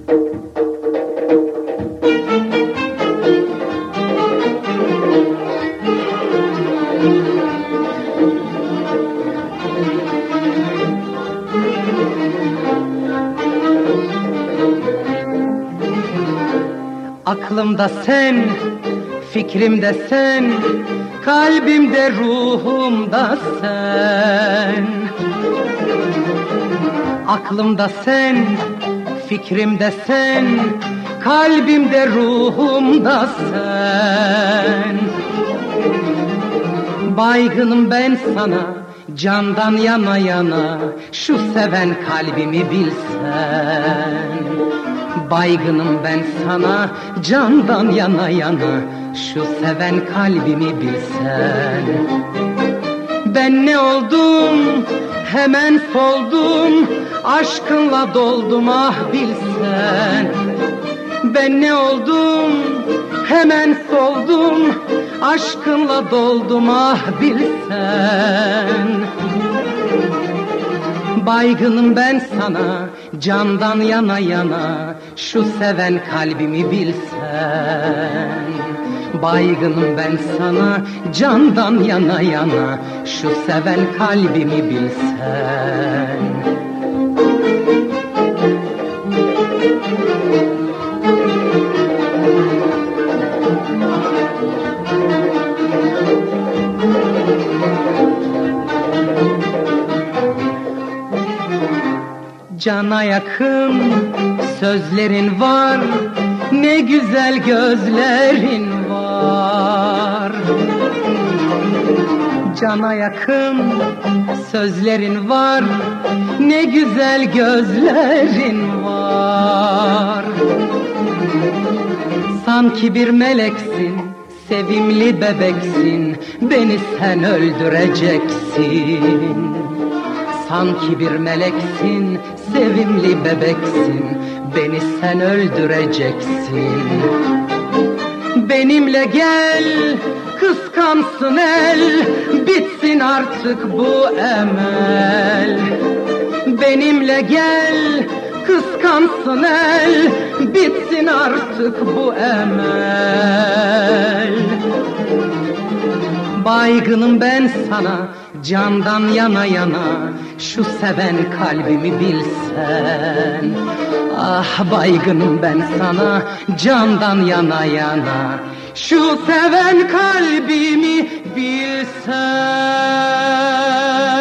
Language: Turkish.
Aklımda sen, fikrimde sen, kalbimde ruhumda sen. Aklımda sen, fikrimde sen, kalbimde ruhumda sen. Baygınım ben sana, candan yana yana, şu seven kalbimi bilsen. Baygınım ben sana, candan yana yana, şu seven kalbimi bilsen. Ben ne oldum, hemen soldum, aşkınla doldum ah bilsen. Ben ne oldum, hemen soldum, aşkınla doldum ah bilsen. Baygınım ben sana, candan yana yana, şu seven kalbimi bilsen. Baygınım ben sana, candan yana yana, şu seven kalbimi bilsen. Cana yakın sözlerin var, ne güzel gözlerin var. Cana yakın sözlerin var, ne güzel gözlerin var. Sanki bir meleksin, sevimli bebeksin, beni sen öldüreceksin. Sanki bir meleksin, sevimli bebeksin, beni sen öldüreceksin. Benimle gel, kıskansın el, bitsin artık bu emel. Benimle gel, kıskansın el, bitsin artık bu emel. Baygınım ben sana, candan yana yana, şu seven kalbimi bilsen. Ah baygınım ben sana, candan yana yana, şu seven kalbimi bilsen.